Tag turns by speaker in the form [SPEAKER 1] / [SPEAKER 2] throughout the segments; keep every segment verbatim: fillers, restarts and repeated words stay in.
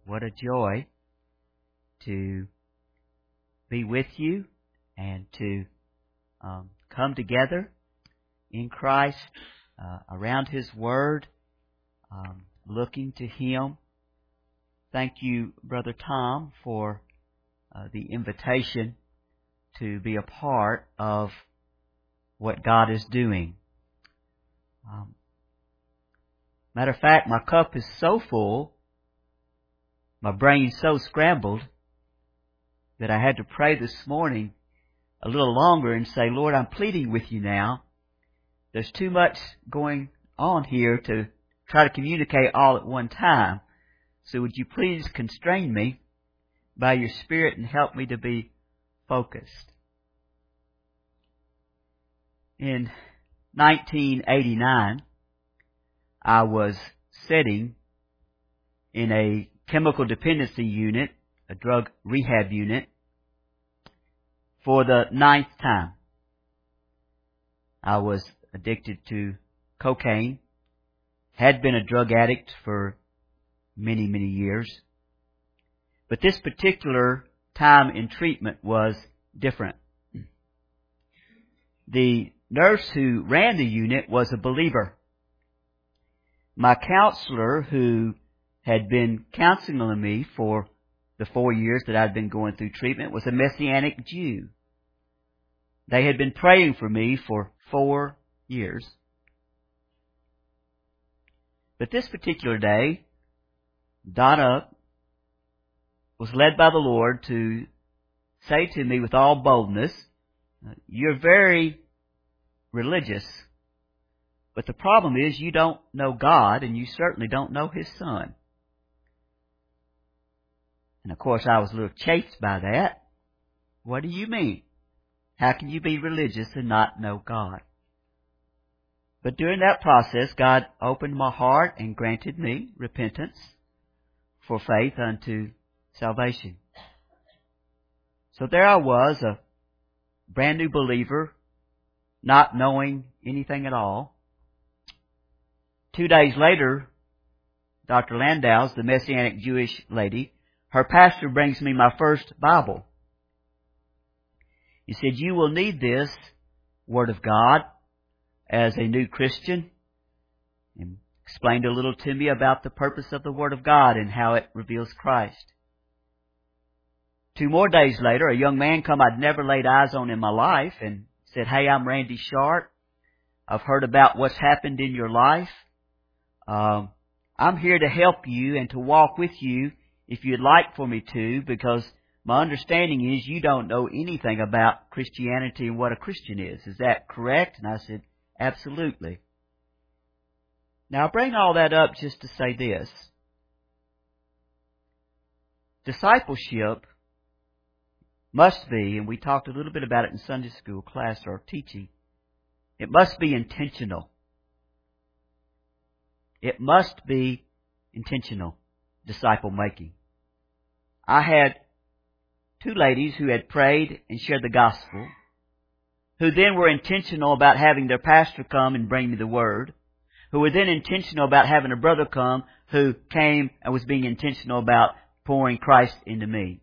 [SPEAKER 1] what a joy to be with you and to um, come together in Christ uh, around His Word, um, looking to Him. Thank you, Brother Tom, for uh, the invitation to be a part of what God is doing. Um, matter of fact, my cup is so full, my brain so scrambled, that I had to pray this morning a little longer and say, Lord, I'm pleading with you now. There's too much going on here to try to communicate all at one time. So would you please constrain me by your Spirit and help me to be focused? In nineteen eighty-nine, I was sitting in a chemical dependency unit, a drug rehab unit, for the ninth time. I was addicted to cocaine, had been a drug addict for many, many years. But this particular time in treatment was different. The nurse who ran the unit was a believer. My counselor, who had been counseling me for the four years that I'd been going through treatment, was a Messianic Jew. They had been praying for me for four years. But this particular day, Donna was led by the Lord to say to me with all boldness, you're very religious, but the problem is you don't know God and you certainly don't know His Son. And of course I was a little chafed by that. What do you mean? How can you be religious and not know God? But during that process, God opened my heart and granted me repentance for faith unto salvation. So there I was, a brand new believer, not knowing anything at all. Two days later, Doctor Landau's, the Messianic Jewish lady, her pastor brings me my first Bible. He said, you will need this Word of God as a new Christian. And explained a little to me about the purpose of the Word of God and how it reveals Christ. Two more days later, a young man come I'd never laid eyes on in my life and said, hey, I'm Randy Sharp. I've heard about what's happened in your life. Um, I'm here to help you and to walk with you if you'd like for me to, because my understanding is you don't know anything about Christianity and what a Christian is. Is that correct? And I said, absolutely. Now, I bring all that up just to say this. Discipleship must be, and we talked a little bit about it in Sunday school class or teaching, it must be intentional. It must be intentional, disciple making. I had two ladies who had prayed and shared the gospel, who then were intentional about having their pastor come and bring me the Word, who were then intentional about having a brother come who came and was being intentional about pouring Christ into me.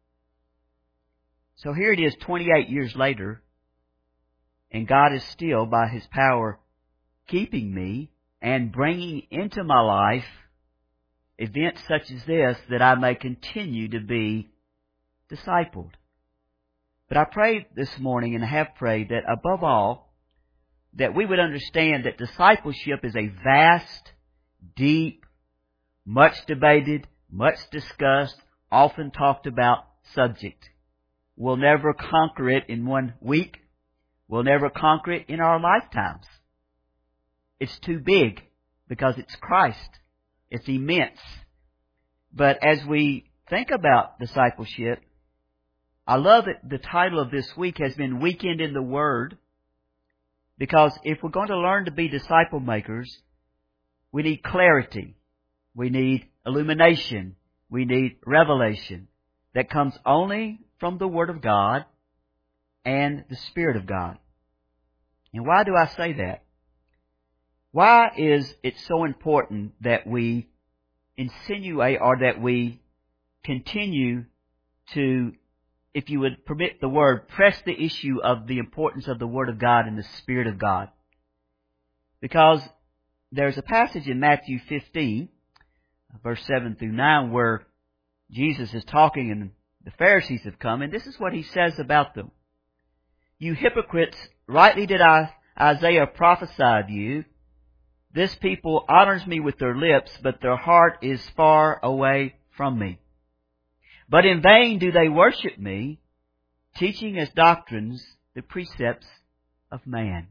[SPEAKER 1] So here it is twenty-eight years later, and God is still, by His power, keeping me and bringing into my life events such as this that I may continue to be discipled. But I prayed this morning and have prayed that above all, that we would understand that discipleship is a vast, deep, much debated, much discussed, often talked about subject. We'll never conquer it in one week. We'll never conquer it in our lifetimes. It's too big because it's Christ. It's immense. But as we think about discipleship, I love that the title of this week has been Weekend in the Word, because if we're going to learn to be disciple makers, we need clarity. We need illumination. We need revelation that comes only from the Word of God and the Spirit of God. And why do I say that? Why is it so important that we insinuate or that we continue to, if you would permit the word, press the issue of the importance of the Word of God and the Spirit of God. Because there's a passage in Matthew fifteen, verse seven through nine, where Jesus is talking and the Pharisees have come, and this is what He says about them. You hypocrites, rightly did I, Isaiah prophesy of you. This people honors me with their lips, but their heart is far away from me. But in vain do they worship me, teaching as doctrines the precepts of man.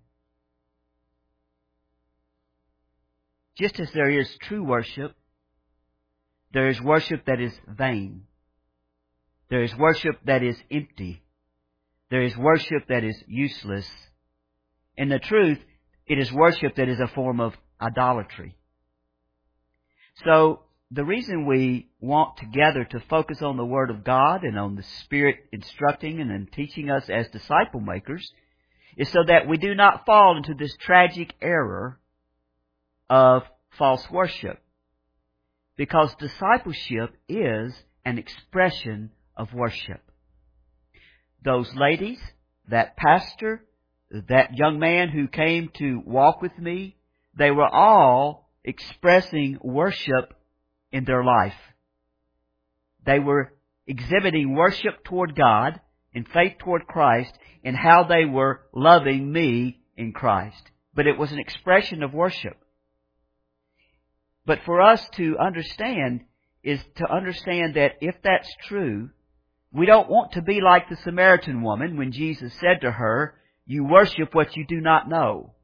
[SPEAKER 1] Just as there is true worship, there is worship that is vain. There is worship that is empty. There is worship that is useless. In the truth, it is worship that is a form of idolatry. So, the reason we want together to focus on the Word of God and on the Spirit instructing and then teaching us as disciple makers is so that we do not fall into this tragic error of false worship. Because discipleship is an expression of worship. Those ladies, that pastor, that young man who came to walk with me, they were all expressing worship in their life. They were exhibiting worship toward God and faith toward Christ in how they were loving me in Christ. But it was an expression of worship. But for us to understand is to understand that if that's true, we don't want to be like the Samaritan woman when Jesus said to her, you worship what you do not know.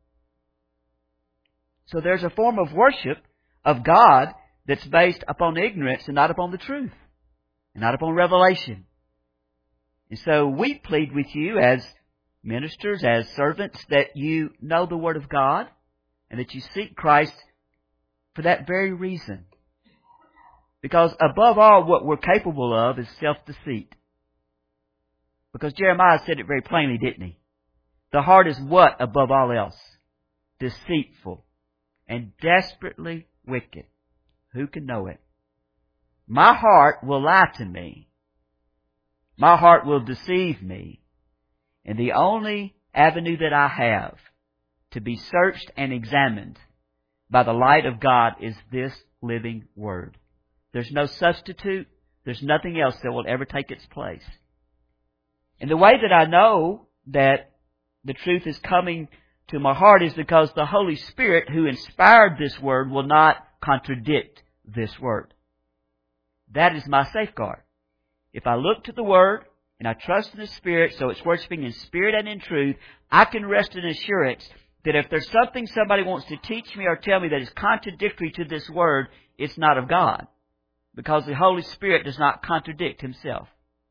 [SPEAKER 1] So there's a form of worship of God that's based upon ignorance and not upon the truth, and not upon revelation. And so we plead with you as ministers, as servants, that you know the Word of God and that you seek Christ for that very reason. Because above all, what we're capable of is self-deceit. Because Jeremiah said it very plainly, didn't he? The heart is what above all else? Deceitful and desperately wicked. Who can know it? My heart will lie to me. My heart will deceive me. And the only avenue that I have to be searched and examined by the light of God is this living Word. There's no substitute. There's nothing else that will ever take its place. And the way that I know that the truth is coming to my heart is because the Holy Spirit who inspired this Word will not contradict this Word. That is my safeguard. If I look to the Word and I trust in the Spirit, so it's worshiping in spirit and in truth, I can rest in assurance that if there's something somebody wants to teach me or tell me that is contradictory to this Word, it's not of God. Because the Holy Spirit does not contradict Himself.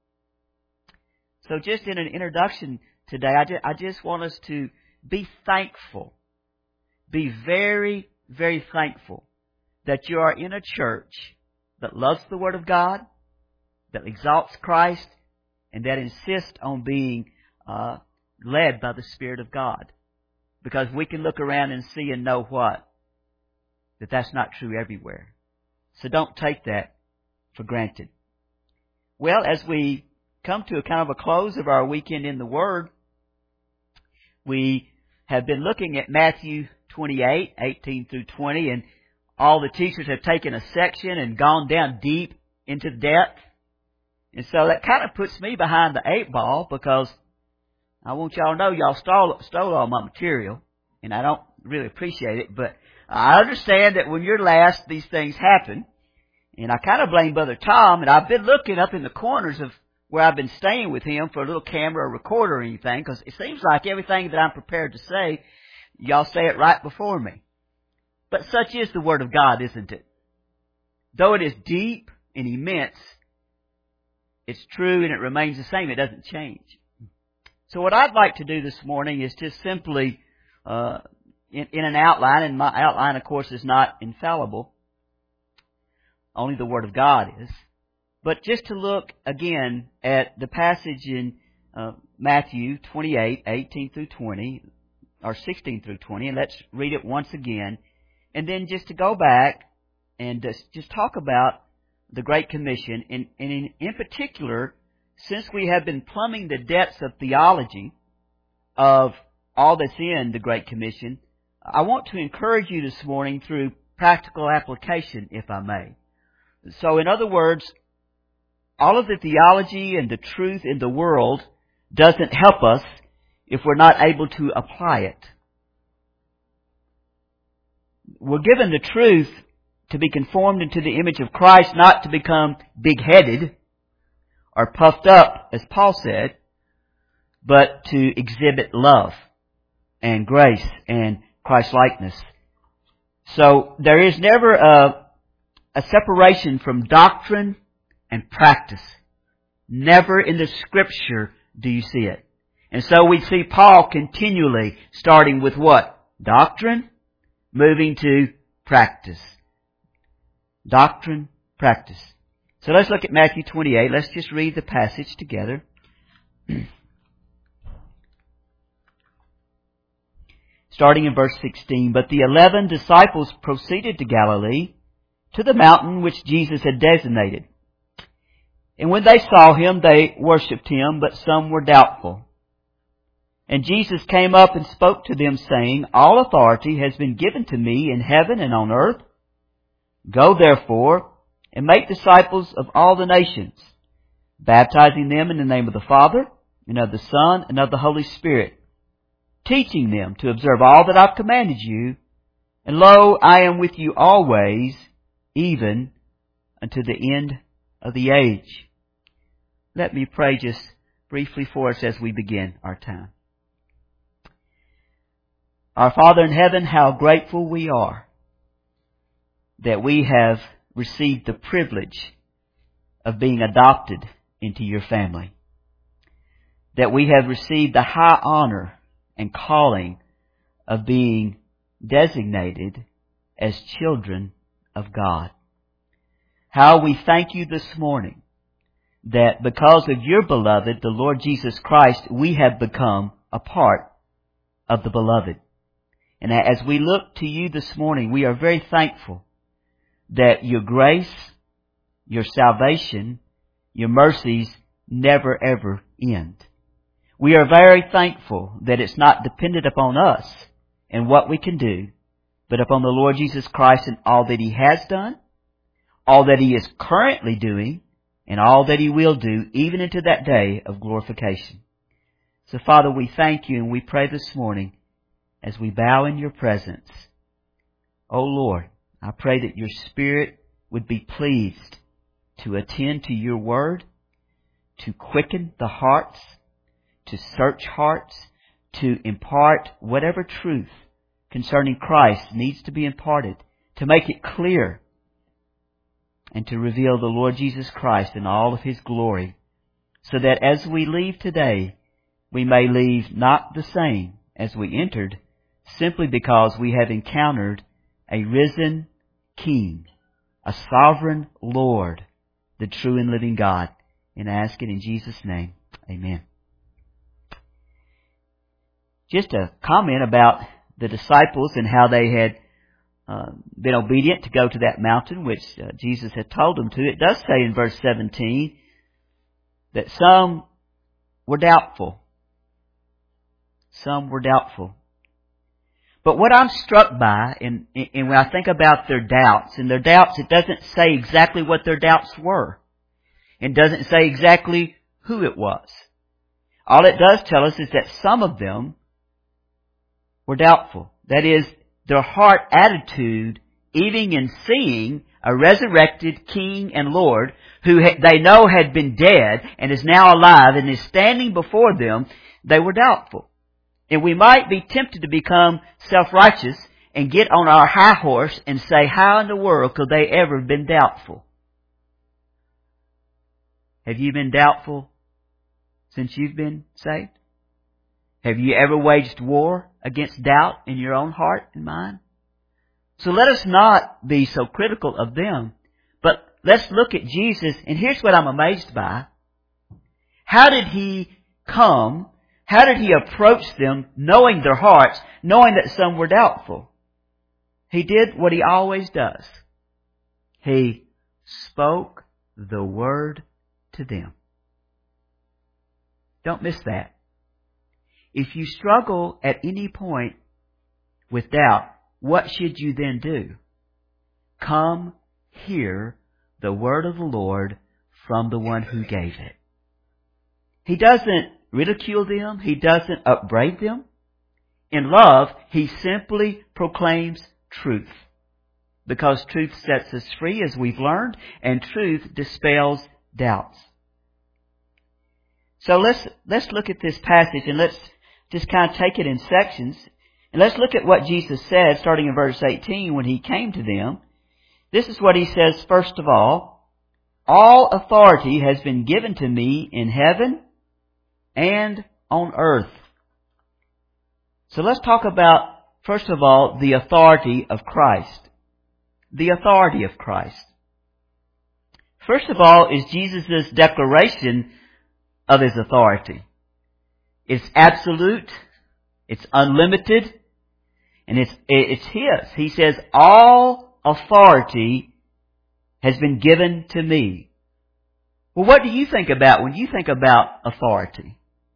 [SPEAKER 1] So just in an introduction today, I just, I just want us to be thankful. Be very, very thankful that you are in a church that loves the Word of God, that exalts Christ, and that insists on being uh, led by the Spirit of God. Because we can look around and see and know what? That that's not true everywhere. So don't take that for granted. Well, as we come to a kind of a close of our weekend in the Word, we have been looking at Matthew twenty-eight, eighteen through twenty, and all the teachers have taken a section and gone down deep into depth. And so that kind of puts me behind the eight ball because I want y'all to know y'all stole, stole all my material, and I don't really appreciate it, but I understand that when you're last, these things happen. And I kind of blame Brother Tom, and I've been looking up in the corners of where I've been staying with him for a little camera or recorder or anything, because it seems like everything that I'm prepared to say, y'all say it right before me. But such is the Word of God, isn't it? Though it is deep and immense, it's true and it remains the same. It doesn't change. So what I'd like to do this morning is just simply, uh, in, in an outline, and my outline, of course, is not infallible. Only the Word of God is. But just to look again at the passage in uh, Matthew twenty-eight, eighteen through twenty, or sixteen through twenty, and let's read it once again. And then just to go back and just, just talk about the Great Commission, and, and in, in particular, since we have been plumbing the depths of theology of all that's in the Great Commission, I want to encourage you this morning through practical application, if I may. So, in other words, all of the theology and the truth in the world doesn't help us if we're not able to apply it. We're given the truth to be conformed into the image of Christ, not to become big-headed or puffed up, as Paul said, but to exhibit love and grace and Christ-likeness. So there is never a, a separation from doctrine and practice. Never in the Scripture do you see it. And so we see Paul continually starting with what? Doctrine, moving to practice. Doctrine, practice. So let's look at Matthew twenty-eight. Let's just read the passage together. Starting in verse sixteen. But the eleven disciples proceeded to Galilee, to the mountain which Jesus had designated. And when they saw him, they worshipped him, but some were doubtful. And Jesus came up and spoke to them, saying, All authority has been given to me in heaven and on earth. Go therefore and make disciples of all the nations, baptizing them in the name of the Father, and of the Son, and of the Holy Spirit, teaching them to observe all that I've commanded you. And lo, I am with you always, even unto the end of the age. Let me pray just briefly for us as we begin our time. Our Father in heaven, how grateful we are that we have received the privilege of being adopted into your family. That we have received the high honor and calling of being designated as children of God. How we thank you this morning that because of your beloved, the Lord Jesus Christ, we have become a part of the beloved. And as we look to you this morning, we are very thankful that your grace, your salvation, your mercies never ever end. We are very thankful that it's not dependent upon us and what we can do, but upon the Lord Jesus Christ and all that He has done, all that He is currently doing, and all that He will do, even into that day of glorification. So, Father, we thank you and we pray this morning as we bow in your presence. Oh, Lord, I pray that your Spirit would be pleased to attend to your word, to quicken the hearts, to search hearts, to impart whatever truth concerning Christ needs to be imparted, to make it clear, and to reveal the Lord Jesus Christ in all of His glory, so that as we leave today, we may leave not the same as we entered, simply because we have encountered a risen King, a sovereign Lord, the true and living God. And I ask it in Jesus' name. Amen. Just a comment about the disciples and how they had uh, been obedient to go to that mountain, which uh, Jesus had told them to. It does say in verse seventeen that some were doubtful. Some were doubtful. But what I'm struck by, and, and when I think about their doubts, and their doubts, it doesn't say exactly what their doubts were. It doesn't say exactly who it was. All it does tell us is that some of them were doubtful. That is, their heart attitude, even in seeing a resurrected King and Lord, who they know had been dead and is now alive and is standing before them, they were doubtful. And we might be tempted to become self-righteous and get on our high horse and say, how in the world could they ever have been doubtful? Have you been doubtful since you've been saved? Have you ever waged war against doubt in your own heart and mind? So let us not be so critical of them, but let's look at Jesus. And here's what I'm amazed by. How did He come? How did He approach them, knowing their hearts, knowing that some were doubtful? He did what He always does. He spoke the word to them. Don't miss that. If you struggle at any point with doubt, what should you then do? Come hear the word of the Lord from the one who gave it. He doesn't ridicule them. He doesn't upbraid them. In love, He simply proclaims truth. Because truth sets us free, as we've learned, and truth dispels doubts. So let's, let's look at this passage, and let's just kind of take it in sections. And let's look at what Jesus said, starting in verse eighteen, when He came to them. This is what He says, first of all, all authority has been given to me in heaven and on earth. So let's talk about, first of all, the authority of Christ. The authority of Christ. First of all is Jesus' declaration of His authority. It's absolute, it's unlimited, and it's, it's His. He says, all authority has been given to me. Well, what do you think about when you think about authority?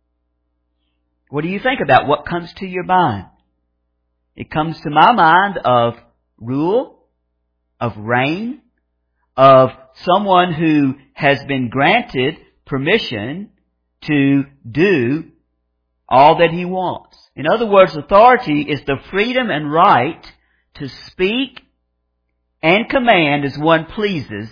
[SPEAKER 1] What do you think about? What comes to your mind? It comes to my mind of rule, of reign, of someone who has been granted permission to do all that he wants. In other words, authority is the freedom and right to speak and command as one pleases,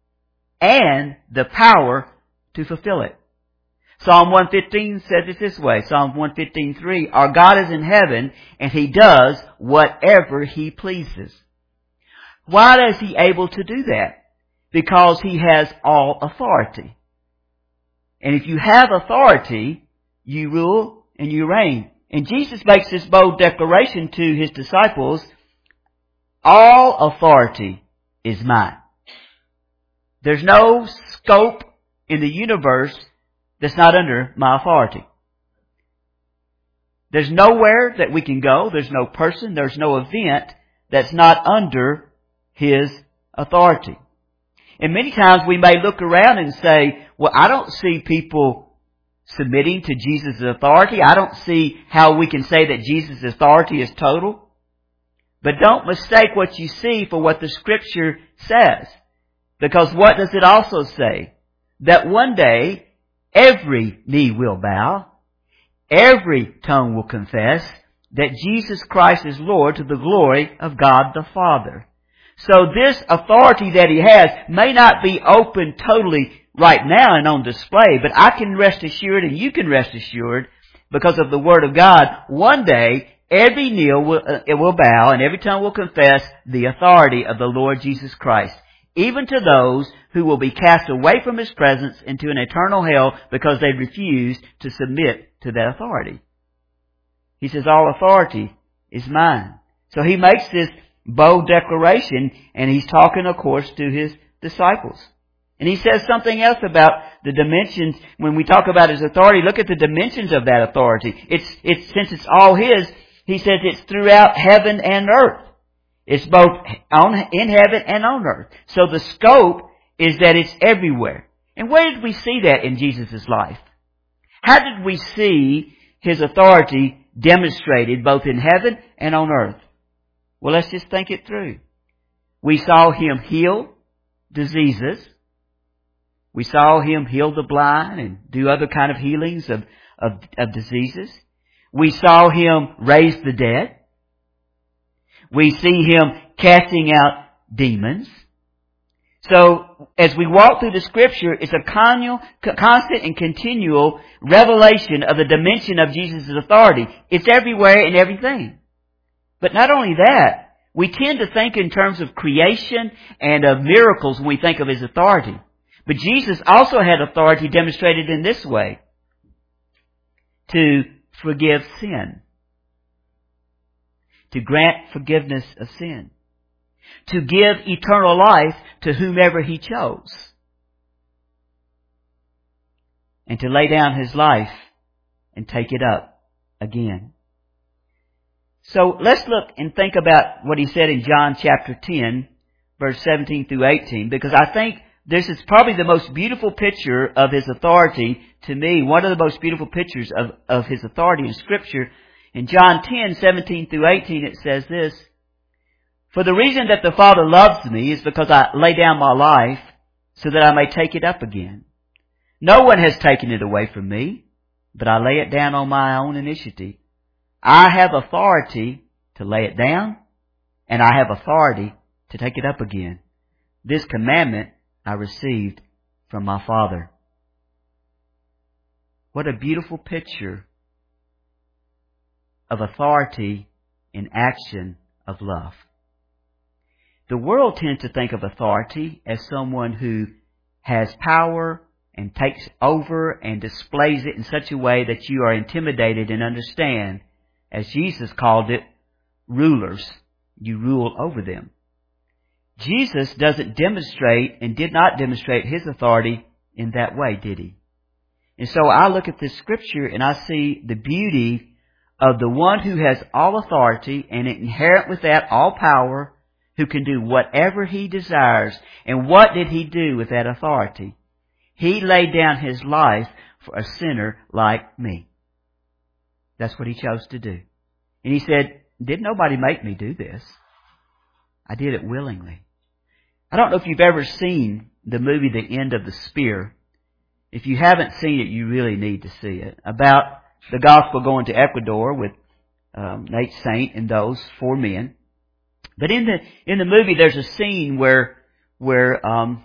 [SPEAKER 1] and the power to fulfill it. Psalm one fifteen says it this way, Psalm one fifteen three, our God is in heaven, and He does whatever He pleases. Why is He able to do that? Because He has all authority. And if you have authority, you rule and you reign. And Jesus makes this bold declaration to His disciples, all authority is mine. There's no scope in the universe that's not under my authority. There's nowhere that we can go. There's no person. There's no event that's not under His authority. And many times we may look around and say, well, I don't see people submitting to Jesus' authority. I don't see how we can say that Jesus' authority is total. But don't mistake what you see for what the Scripture says. Because what does it also say? That one day, every knee will bow, every tongue will confess that Jesus Christ is Lord to the glory of God the Father. So this authority that He has may not be open totally right now and on display, but I can rest assured, and you can rest assured, because of the Word of God, one day every knee will, uh, it will bow and every tongue will confess the authority of the Lord Jesus Christ, even to those who will be cast away from His presence into an eternal hell because they refused to submit to that authority. He says, all authority is mine. So He makes this bold declaration, and He's talking, of course, to His disciples. And He says something else about the dimensions. When we talk about His authority, look at the dimensions of that authority. It's, it's, since it's all His, He says it's throughout heaven and earth. It's both on, in heaven and on earth. So the scope is that it's everywhere. And where did we see that in Jesus' life? How did we see His authority demonstrated both in heaven and on earth? Well, let's just think it through. We saw Him heal diseases. We saw Him heal the blind and do other kind of healings of, of, of diseases. We saw Him raise the dead. We see Him casting out demons. So, as we walk through the Scripture, it's a continual, constant and continual revelation of the dimension of Jesus' authority. It's everywhere and everything. But not only that, we tend to think in terms of creation and of miracles when we think of His authority. But Jesus also had authority demonstrated in this way: to forgive sin, to grant forgiveness of sin, to give eternal life to whomever He chose, and to lay down His life and take it up again. So let's look and think about what He said in John chapter ten, verse seventeen through eighteen, because I think this is probably the most beautiful picture of His authority to me, one of the most beautiful pictures of, of His authority in Scripture. In John ten, seventeen through eighteen, it says this, "For the reason that the Father loves me is because I lay down my life so that I may take it up again. No one has taken it away from me, but I lay it down on my own initiative. I have authority to lay it down, and I have authority to take it up again. This commandment I received from my Father." What a beautiful picture of authority in action of love. The world tends to think of authority as someone who has power and takes over and displays it in such a way that you are intimidated and understand, as Jesus called it, rulers. You rule over them. Jesus doesn't demonstrate and did not demonstrate His authority in that way, did He? And so I look at this Scripture and I see the beauty of the one who has all authority and inherent with that all power, who can do whatever He desires. And what did He do with that authority? He laid down His life for a sinner like me. That's what He chose to do. And He said, "Did nobody make me do this? I did it willingly." I don't know if you've ever seen the movie The End of the Spear. If you haven't seen it, you really need to see it. About the gospel going to Ecuador with um, Nate Saint and those four men. But in the in the movie, there's a scene where where um,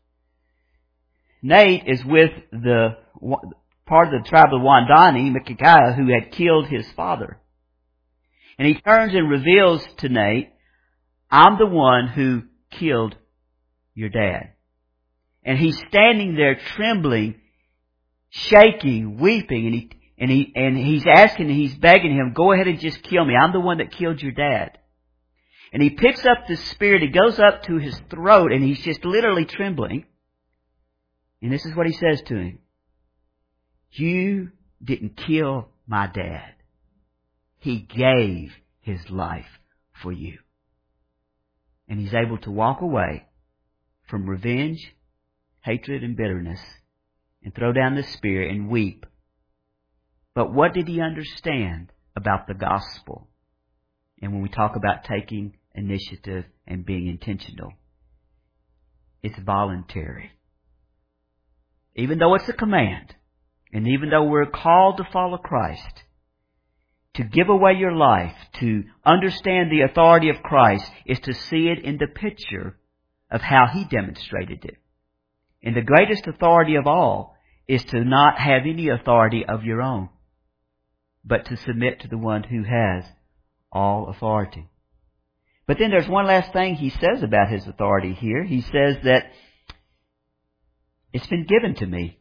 [SPEAKER 1] Nate is with the part of the tribe of Wandani, Mikikaya, who had killed his father. And he turns and reveals to Nate, "I'm the one who killed your dad." And he's standing there trembling, shaking, weeping, and he and he and he's asking, he's begging him, "Go ahead and just kill me. I'm the one that killed your dad." And he picks up the spear, and it goes up to his throat, and he's just literally trembling. And this is what he says to him: "You didn't kill my dad. He gave his life for you." And he's able to walk away from revenge, hatred, and bitterness, and throw down the spear and weep. But what did he understand about the gospel? And when we talk about taking initiative and being intentional, it's voluntary. Even though it's a command, and even though we're called to follow Christ, to give away your life, to understand the authority of Christ, is to see it in the picture of how He demonstrated it. And the greatest authority of all is to not have any authority of your own, but to submit to the one who has all authority. But then there's one last thing He says about His authority here. He says that it's been given to me.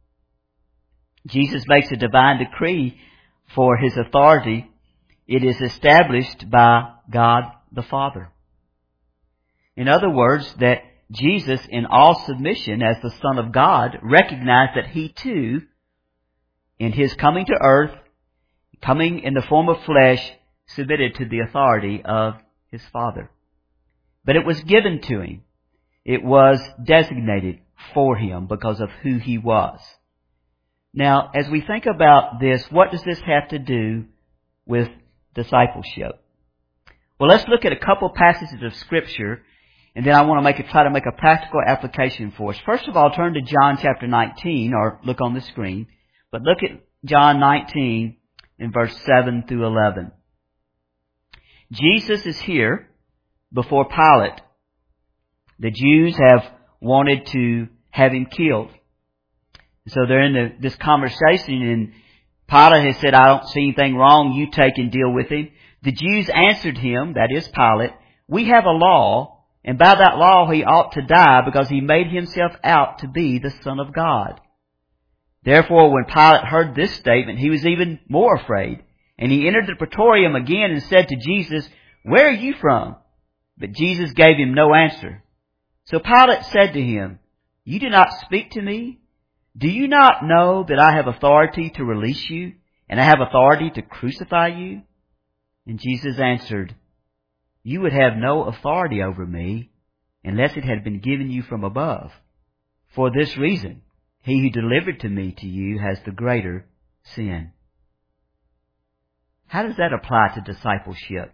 [SPEAKER 1] Jesus makes a divine decree for His authority. It is established by God the Father. In other words, that Jesus, in all submission as the Son of God, recognized that He too, in His coming to earth, coming in the form of flesh, submitted to the authority of His Father. But it was given to Him. It was designated for Him because of who He was. Now, as we think about this, what does this have to do with discipleship? Well, let's look at a couple passages of Scripture, and then I want to make a, try to make a practical application for us. First of all, turn to John chapter nineteen, or look on the screen. But look at John nineteen in verse seven through eleven. Jesus is here before Pilate. The Jews have wanted to have Him killed. So they're in the, this conversation, and Pilate has said, "I don't see anything wrong. You take and deal with him." The Jews answered him, that is Pilate, "We have a law, and by that law he ought to die because he made himself out to be the Son of God." Therefore, when Pilate heard this statement, he was even more afraid. And he entered the praetorium again and said to Jesus, "Where are you from?" But Jesus gave him no answer. So Pilate said to him, "You do not speak to me? Do you not know that I have authority to release you, and I have authority to crucify you?" And Jesus answered, "You would have no authority over me unless it had been given you from above. For this reason, he who delivered to me to you has the greater sin. How does that apply to discipleship?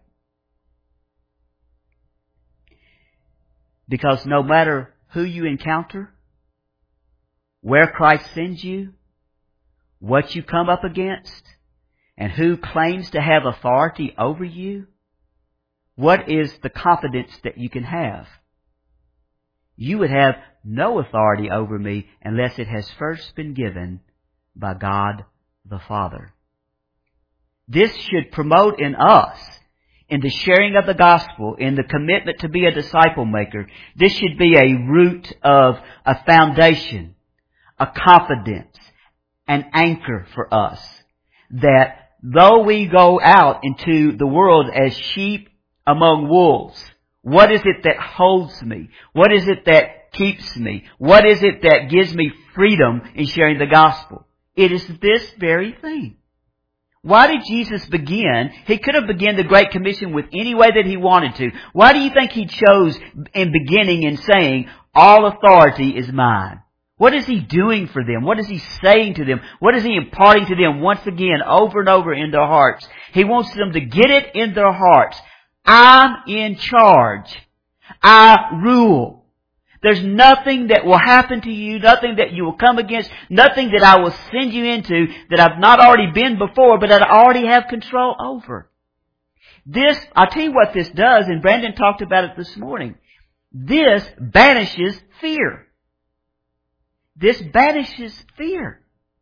[SPEAKER 1] Because no matter who you encounter, where Christ sends you, what you come up against, and who claims to have authority over you, what is the confidence that you can have? You would have no authority over me unless it has first been given by God the Father. This should promote in us, in the sharing of the gospel, in the commitment to be a disciple maker, this should be a root of a foundation, a confidence, an anchor for us, that though we go out into the world as sheep among wolves, what is it that holds me? What is it that keeps me? What is it that gives me freedom in sharing the gospel? It is this very thing. Why did Jesus begin? He could have begun the Great Commission with any way that he wanted to. Why do you think he chose in beginning and saying, all authority is mine? What is he doing for them? What is he saying to them? What is he imparting to them once again, over and over in their hearts? He wants them to get it in their hearts. I'm in charge. I rule. There's nothing that will happen to you, nothing that you will come against, nothing that I will send you into that I've not already been before, but that I already have control over. This, I'll tell you what this does, and Brandon talked about it this morning. This banishes fear. This banishes fear.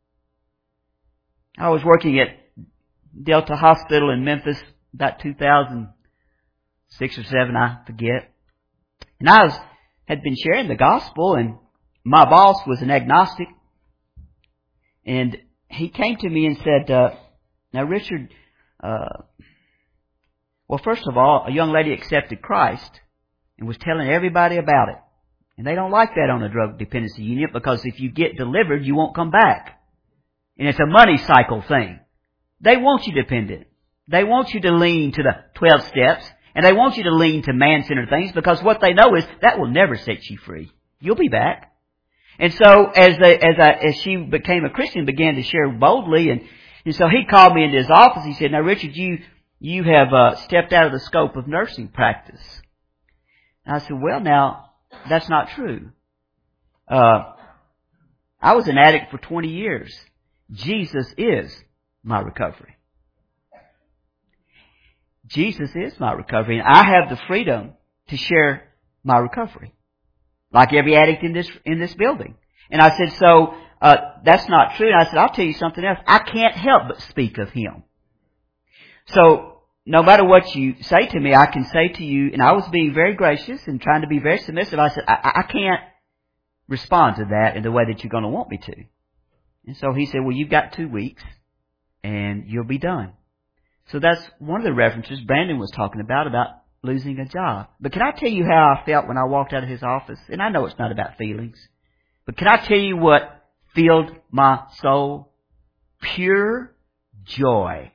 [SPEAKER 1] I was working at Delta Hospital in Memphis about two thousand six or seven, I forget. And I was had been sharing the gospel, and my boss was an agnostic. And he came to me and said, uh, now Richard, uh, well, first of all, a young lady accepted Christ and was telling everybody about it. And they don't like that on a drug dependency unit, because if you get delivered, you won't come back. And it's a money cycle thing. They want you dependent. They want you to lean to the twelve steps. And they want you to lean to man-centered things, because what they know is that will never set you free. You'll be back. And so as they, as I, as she became a Christian, began to share boldly, and, and so he called me into his office. He said, now Richard, you, you have uh, stepped out of the scope of nursing practice. And I said, well, now, that's not true. Uh, I was an addict for twenty years. Jesus is my recovery. Jesus is my recovery, and I have the freedom to share my recovery, like every addict in this in this building. And I said, so uh, that's not true. And I said, I'll tell you something else. I can't help but speak of Him. So no matter what you say to me, I can say to you, and I was being very gracious and trying to be very submissive. I said, I, I can't respond to that in the way that you're going to want me to. And so he said, well, you've got two weeks, and you'll be done. So that's one of the references Brandon was talking about, about losing a job. But can I tell you how I felt when I walked out of his office? And I know it's not about feelings. But can I tell you what filled my soul? Pure joy.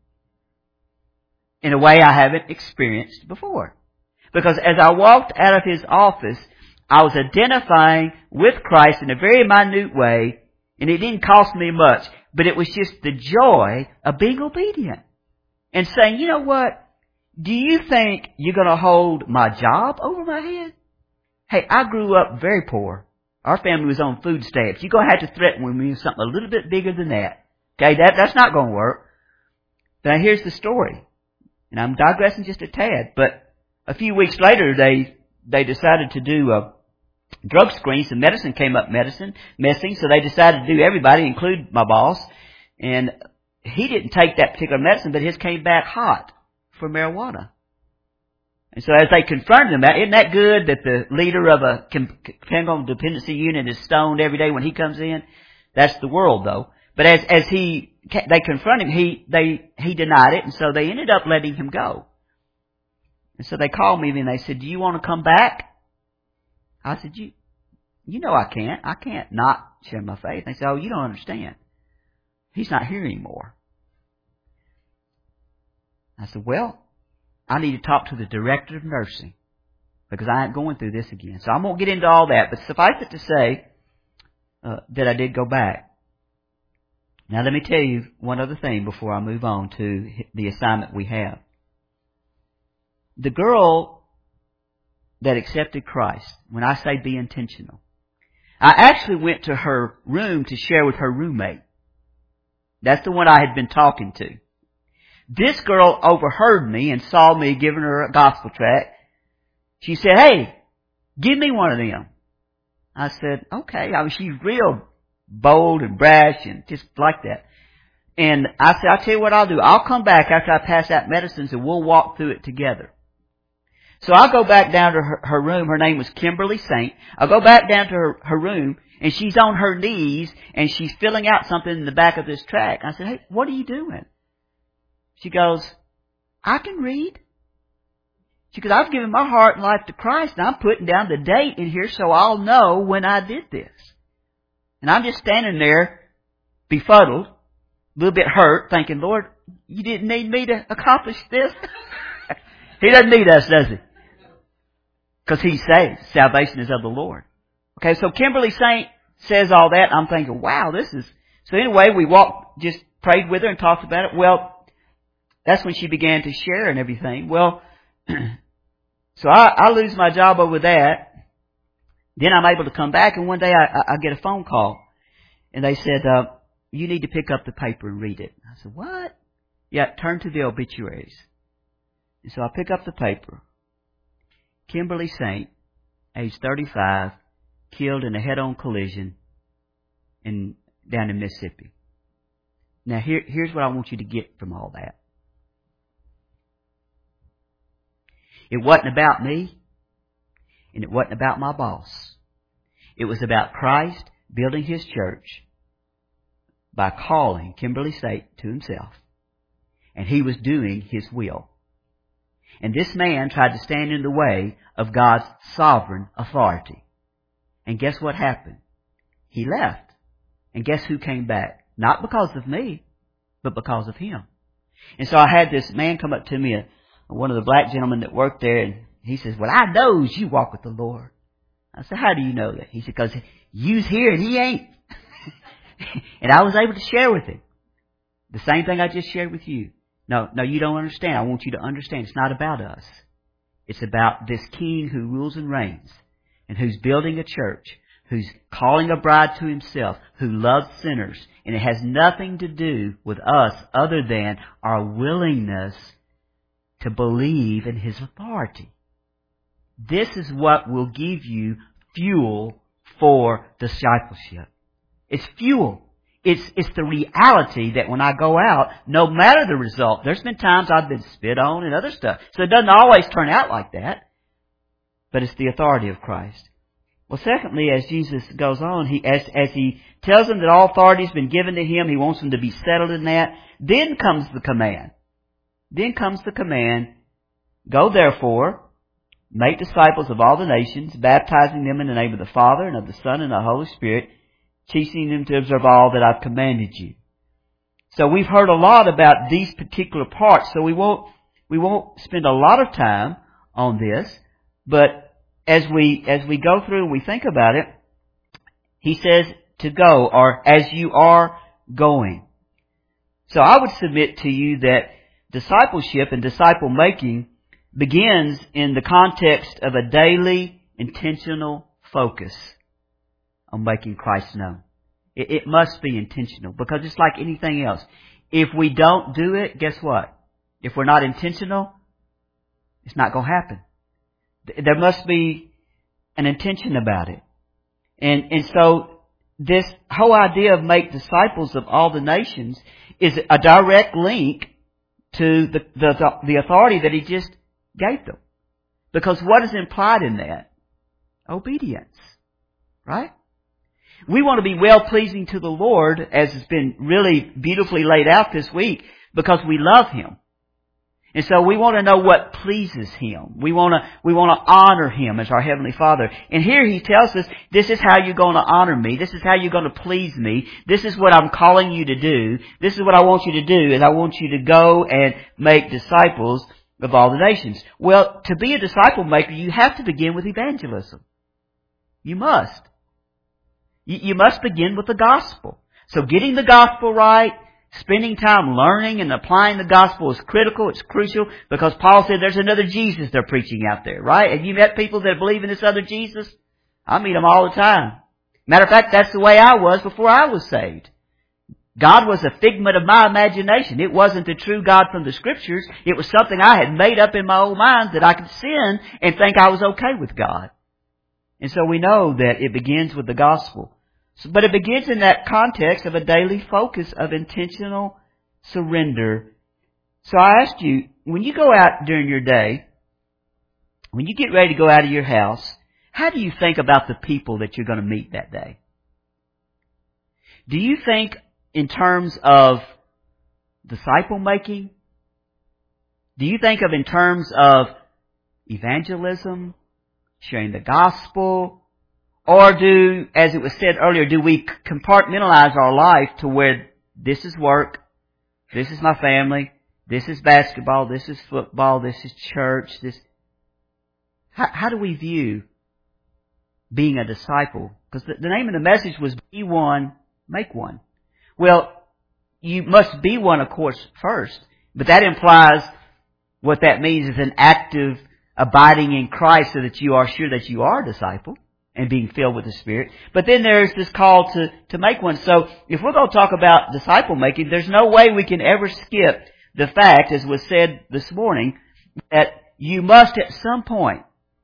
[SPEAKER 1] In a way I haven't experienced before. Because as I walked out of his office, I was identifying with Christ in a very minute way, and it didn't cost me much. But it was just the joy of being obedient. And saying, you know what? Do you think you're going to hold my job over my head? Hey, I grew up very poor. Our family was on food stamps. You're going to have to threaten with me with something a little bit bigger than that. Okay, that, that's not going to work. Now here's the story. And I'm digressing just a tad. But a few weeks later, they they decided to do a drug screen. Some medicine came up medicine, missing. So they decided to do everybody, include my boss. And he didn't take that particular medicine, but his came back hot for marijuana. And so as they confronted him, isn't that good that the leader of a chemical dependency unit is stoned every day when he comes in? That's the world, though. But as as he they confronted him, he they he denied it, and so they ended up letting him go. And so they called me and they said, "Do you want to come back?" I said, "You you know I can't. I can't not share my faith." And they said, "Oh, you don't understand. He's not here anymore." I said, well, I need to talk to the director of nursing. because I ain't going through this again. So I won't get into all that, but suffice it to say uh, that I did go back. Now let me tell you one other thing before I move on to the assignment we have. The girl that accepted Christ, when I say be intentional, I actually went to her room to share with her roommate. That's the one I had been talking to. This girl overheard me and saw me giving her a gospel tract. She said, "Hey, give me one of them." I said, "Okay." I mean, she's real bold and brash and just like that. And I said, "I'll tell you what I'll do. I'll come back after I pass out medicines and we'll walk through it together." So I go back down to her, her room. Her name was Kimberly Saint. I go back down to her, her room, and she's on her knees, and she's filling out something in the back of this tract. I said, "Hey, what are you doing?" She goes, "I can read." She goes, "I've given my heart and life to Christ, and I'm putting down the date in here so I'll know when I did this." And I'm just standing there, befuddled, a little bit hurt, thinking, "Lord, you didn't need me to accomplish this?" He doesn't need us, does he? Because He saves. Salvation is of the Lord. Okay, so Kimberly Saint says all that. I'm thinking, wow, this is... So anyway, we walked, just prayed with her and talked about it. Well, that's when she began to share and everything. Well, so I, I lose my job over that. Then I'm able to come back, and one day I, I get a phone call. And they said, uh, "You need to pick up the paper and read it." I said, "What?" "Yeah, turn to the obituaries." And so I pick up the paper. Kimberly Saint, age thirty-five, killed in a head-on collision in down in Mississippi. Now here, here's what I want you to get from all that. It wasn't about me, and it wasn't about my boss. It was about Christ building His church by calling Kimberly Saint to Himself. And He was doing His will. And this man tried to stand in the way of God's sovereign authority. And guess what happened? He left. And guess who came back? Not because of me, but because of him. And so I had this man come up to me, one of the black gentlemen that worked there, and he says, "Well, I knows you walk with the Lord." I said, "How do you know that?" He said, "Because you's here and he ain't." And I was able to share with him the same thing I just shared with you. No, no, you don't understand. I want you to understand. It's not about us. It's about this King who rules and reigns and who's building a church, who's calling a bride to Himself, who loves sinners. And it has nothing to do with us other than our willingness to believe in His authority. This is what will give you fuel for discipleship. It's fuel. It's, it's the reality that when I go out, no matter the result, there's been times I've been spit on and other stuff. So it doesn't always turn out like that. But it's the authority of Christ. Well, secondly, as Jesus goes on, he, as, as He tells them that all authority has been given to Him, He wants them to be settled in that. Then comes the command. Then comes the command, "Go therefore, make disciples of all the nations, baptizing them in the name of the Father and of the Son and the Holy Spirit, teaching them to observe all that I've commanded you." So we've heard a lot about these particular parts, so we won't, we won't spend a lot of time on this, but as we, as we go through and we think about it, He says to go, or as you are going. So I would submit to you that discipleship and disciple making begins in the context of a daily, intentional focus on making Christ known. It, it must be intentional, because it's like anything else. If we don't do it, guess what? If we're not intentional, it's not going to happen. There must be an intention about it. And, and so this whole idea of make disciples of all the nations is a direct link to the, the, the authority that He just gave them. Because what is implied in that? Obedience. Right? We want to be well-pleasing to the Lord, as has been really beautifully laid out this week, because we love Him. And so we want to know what pleases Him. We want to, we want to honor Him as our Heavenly Father. And here He tells us, this is how you're going to honor me. This is how you're going to please me. This is what I'm calling you to do. This is what I want you to do, is I want you to go and make disciples of all the nations. Well, to be a disciple maker, you have to begin with evangelism. You must. You, you must begin with the gospel. So getting the gospel right, spending time learning and applying the gospel is critical. It's crucial because Paul said there's another Jesus they're preaching out there, right? Have you met people that believe in this other Jesus? I meet them all the time. Matter of fact, that's the way I was before I was saved. God was a figment of my imagination. It wasn't the true God from the Scriptures. It was something I had made up in my own mind that I could sin and think I was okay with God. And so we know that it begins with the gospel. So, but it begins in that context of a daily focus of intentional surrender. So I asked you, when you go out during your day, when you get ready to go out of your house, how do you think about the people that you're going to meet that day? Do you think in terms of disciple making? Do you think of in terms of evangelism, sharing the gospel? Or do, as it was said earlier, do we compartmentalize our life to where this is work, this is my family, this is basketball, this is football, this is church, this... How, how do we view being a disciple? Because the, the name of the message was Be One, Make One. Well, you must be one, of course, first. But that implies what that means is an active abiding in Christ so that you are sure that you are a disciple and being filled with the Spirit. But then there's this call to, to make one. So if we're going to talk about disciple making, there's no way we can ever skip the fact, as was said this morning, that you must at some point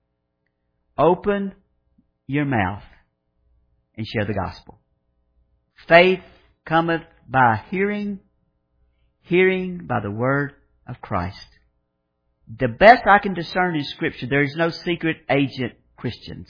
[SPEAKER 1] open your mouth and share the gospel. Faith cometh by hearing, hearing by the word of Christ. The best I can discern in Scripture, there is no secret agent Christians.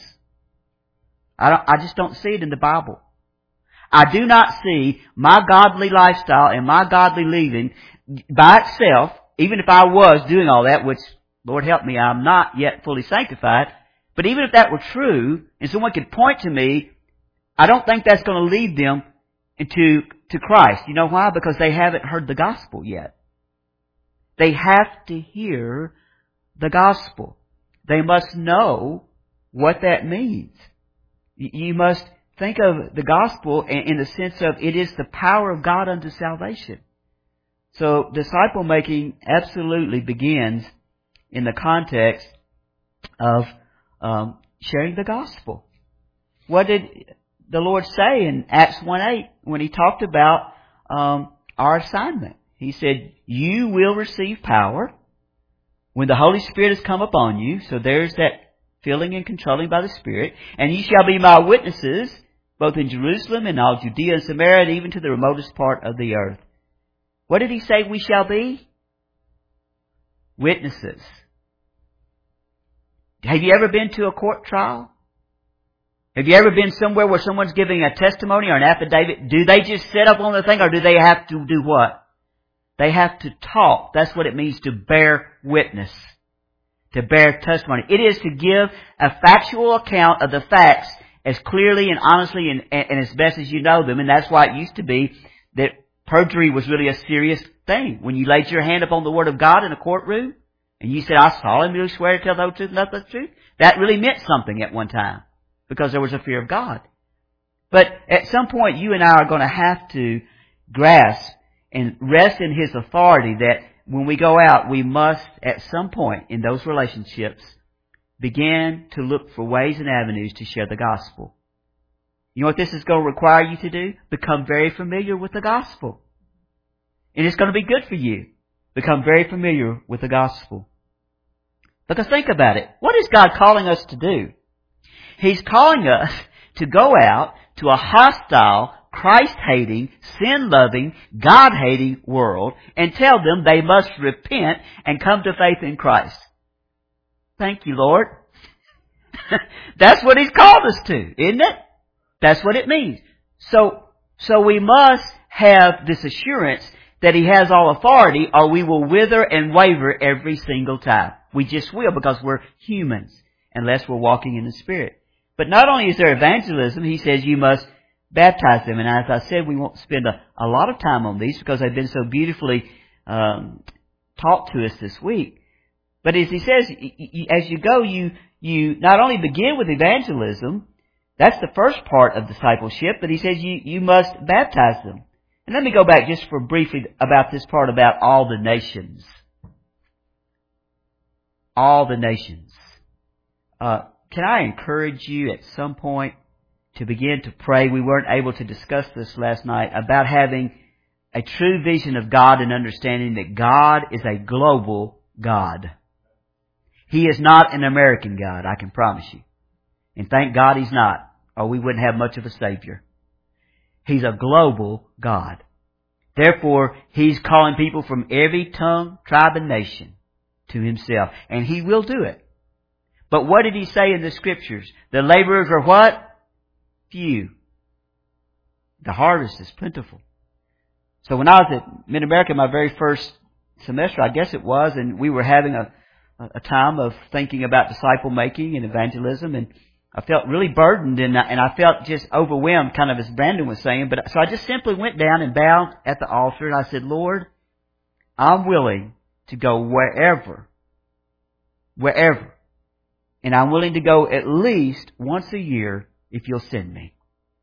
[SPEAKER 1] I don't, I just don't see it in the Bible. I do not see my godly lifestyle and my godly living by itself, even if I was doing all that, which, Lord help me, I'm not yet fully sanctified. But even if that were true, and someone could point to me, I don't think that's going to lead them into to Christ. You know why? Because they haven't heard the gospel yet. They have to hear the gospel. They must know what that means. You must think of the gospel in the sense of it is the power of God unto salvation. So disciple making absolutely begins in the context of um, sharing the gospel. What did the Lord say in Acts one eight when He talked about um, our assignment? He said, you will receive power when the Holy Spirit has come upon you. So there's that filling and controlling by the Spirit. And ye shall be my witnesses, both in Jerusalem and all Judea and Samaria, and even to the remotest part of the earth. What did He say we shall be? Witnesses. Have you ever been to a court trial? Have you ever been somewhere where someone's giving a testimony or an affidavit? Do they just sit up on the thing, or do they have to do what? They have to talk. That's what it means to bear witness. To bear testimony. It is to give a factual account of the facts as clearly and honestly and, and as best as you know them. And that's why it used to be that perjury was really a serious thing. When you laid your hand upon the Word of God in a courtroom and you said, I solemnly swear to tell the whole truth and nothing but the truth, that really meant something at one time because there was a fear of God. But at some point you and I are going to have to grasp and rest in His authority that when we go out, we must, at some point in those relationships, begin to look for ways and avenues to share the gospel. You know what this is going to require you to do? Become very familiar with the gospel. And it's going to be good for you. Become very familiar with the gospel. Because think about it. What is God calling us to do? He's calling us to go out to a hostile, Christ-hating, sin-loving, God-hating world and tell them they must repent and come to faith in Christ. Thank you, Lord. That's what He's called us to, isn't it? That's what it means. So, so we must have this assurance that He has all authority, or we will wither and waver every single time. We just will, because we're humans, unless we're walking in the Spirit. But not only is there evangelism, He says you must baptize them. And as I said, we won't spend a, a lot of time on these because they've been so beautifully um, taught to us this week. But as he says, as you go, you, you not only begin with evangelism, that's the first part of discipleship, but he says you, you must baptize them. And let me go back just for briefly about this part about all the nations. All the nations. Uh, can I encourage you at some point to begin to pray? We weren't able to discuss this last night about having a true vision of God and understanding that God is a global God. He is not an American God, I can promise you. And thank God He's not, or we wouldn't have much of a Savior. He's a global God. Therefore, He's calling people from every tongue, tribe, and nation to Himself. And He will do it. But what did He say in the Scriptures? The laborers are what? Few. The harvest is plentiful. So when I was at Mid-America, my very first semester, I guess it was, and we were having a, a time of thinking about disciple making and evangelism, and I felt really burdened, and I, and I felt just overwhelmed, kind of as Brandon was saying. But so I just simply went down and bowed at the altar, and I said, Lord, I'm willing to go wherever, wherever. And I'm willing to go at least once a year if you'll send me.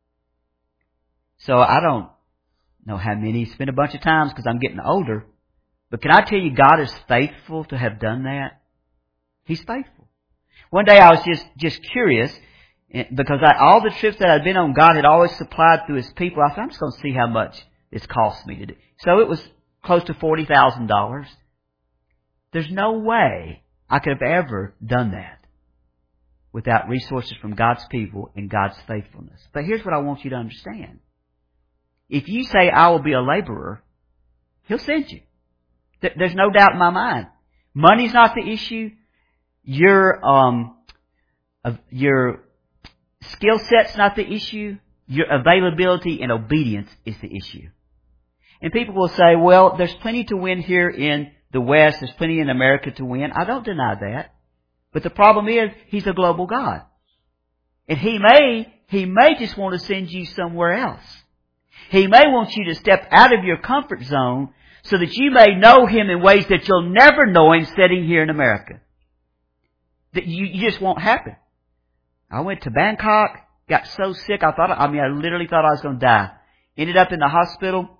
[SPEAKER 1] So I don't know how many. It's been a bunch of times because I'm getting older. But can I tell you, God is faithful to have done that? He's faithful. One day I was just, just curious because I, all the trips that I'd been on, God had always supplied through His people. I thought, I'm just going to see how much it's cost me to do. So it was close to forty thousand dollars. There's no way I could have ever done that without resources from God's people and God's faithfulness. But here's what I want you to understand. If you say, I will be a laborer, He'll send you. There's no doubt in my mind. Money's not the issue. Your, um, your skill set's not the issue. Your availability and obedience is the issue. And people will say, well, there's plenty to win here in the West. There's plenty in America to win. I don't deny that. But the problem is, He's a global God. And He may, He may just want to send you somewhere else. He may want you to step out of your comfort zone so that you may know Him in ways that you'll never know Him sitting here in America. That you, you just won't happen. I went to Bangkok, got so sick, I thought, I mean, I literally thought I was going to die. Ended up in the hospital.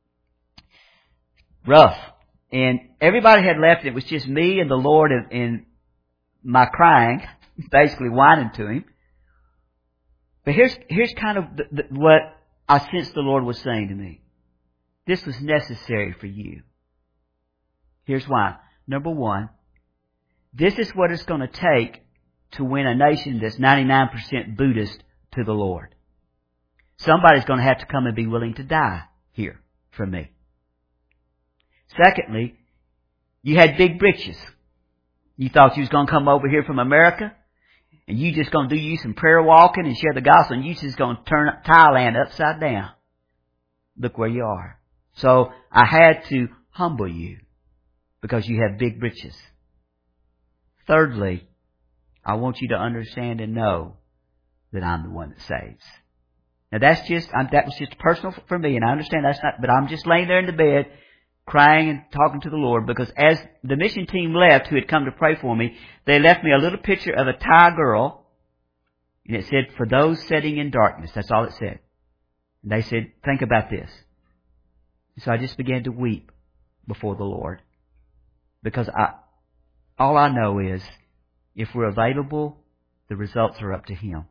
[SPEAKER 1] Rough. And everybody had left. It was just me and the Lord and, and my crying, basically whining to Him. But here's, here's kind of the, the, what I sensed the Lord was saying to me. This was necessary for you. Here's why. Number one, this is what it's going to take to win a nation that's ninety-nine percent Buddhist to the Lord. Somebody's going to have to come and be willing to die here for me. Secondly, you had big britches. You thought you was going to come over here from America and you just going to do you some prayer walking and share the gospel and you just going to turn Thailand upside down. Look where you are. So I had to humble you because you have big britches. Thirdly, I want you to understand and know that I'm the one that saves. Now that's just, I'm, that was just personal for me, and I understand that's not, but I'm just laying there in the bed crying and talking to the Lord because as the mission team left who had come to pray for me, they left me a little picture of a Thai girl, and it said, for those sitting in darkness. That's all it said. And they said, think about this. So I just began to weep before the Lord because I, all I know is if we're available, the results are up to Him.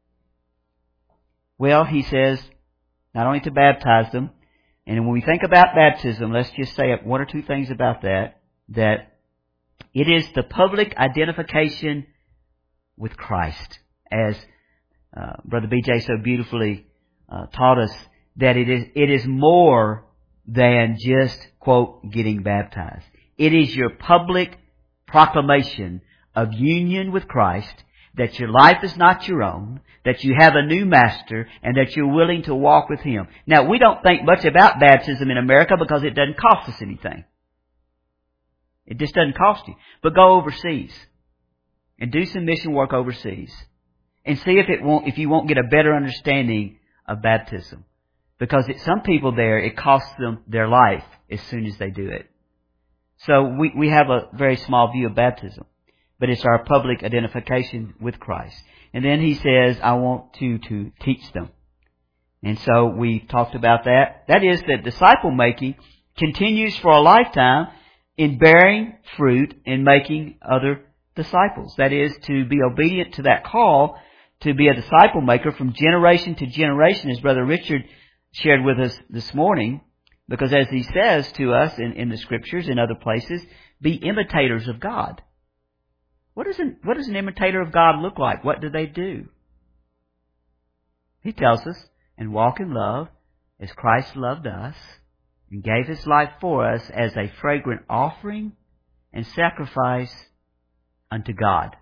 [SPEAKER 1] Well, He says, not only to baptize them, and when we think about baptism, let's just say one or two things about that, that it is the public identification with Christ, as uh, Brother B J so beautifully uh, taught us, that it is, it is more than just, quote, getting baptized. It is your public proclamation of union with Christ, that your life is not your own, that you have a new master, and that you're willing to walk with Him. Now, we don't think much about baptism in America because it doesn't cost us anything. It just doesn't cost you. But go overseas and do some mission work overseas and see if it won't, if you won't get a better understanding of baptism. Because it, some people there, it costs them their life as soon as they do it. So we, we have a very small view of baptism, but it's our public identification with Christ. And then he says, I want to, to teach them. And so we talked about that. That is that disciple making continues for a lifetime in bearing fruit and making other disciples. That is to be obedient to that call to be a disciple maker from generation to generation, as Brother Richard shared with us this morning. Because as he says to us in, in the Scriptures and other places, be imitators of God. What does, an, what does an imitator of God look like? What do they do? He tells us, and walk in love as Christ loved us and gave His life for us as a fragrant offering and sacrifice unto God.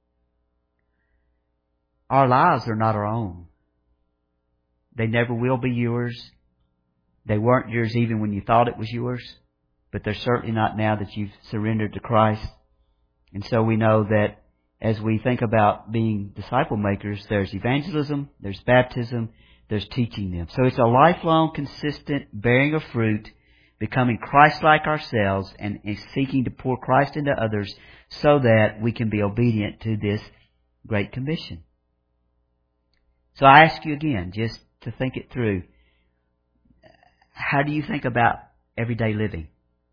[SPEAKER 1] Our lives are not our own. They never will be yours. They weren't yours even when you thought it was yours, but they're certainly not now that you've surrendered to Christ. And so we know that as we think about being disciple makers, there's evangelism, there's baptism, there's teaching them. So it's a lifelong, consistent bearing of fruit, becoming Christ-like ourselves, and, and seeking to pour Christ into others so that we can be obedient to this Great Commission. So I ask you again, just to think it through, how do you think about everyday living?